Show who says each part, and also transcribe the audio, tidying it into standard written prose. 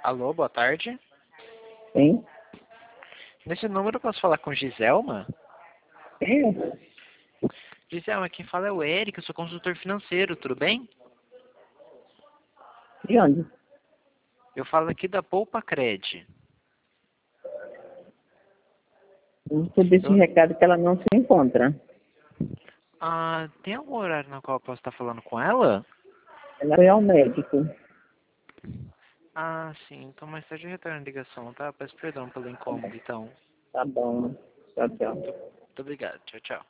Speaker 1: Alô, boa tarde.
Speaker 2: Sim?
Speaker 1: Nesse número eu posso falar com Giselma?
Speaker 2: Sim?
Speaker 1: Giselma, quem fala é o Eric, eu sou consultor financeiro, tudo bem?
Speaker 2: De onde?
Speaker 1: Eu falo aqui da Poupa Cred.
Speaker 2: Recebi esse recado que ela não se encontra.
Speaker 1: Tem algum horário no qual eu posso estar falando com ela?
Speaker 2: Ela foi ao médico.
Speaker 1: Sim, então mais tarde eu retorno a ligação, tá? Peço perdão pelo incômodo, então.
Speaker 2: Tá bom. Tchau, tchau.
Speaker 1: Muito obrigado, tchau, tchau.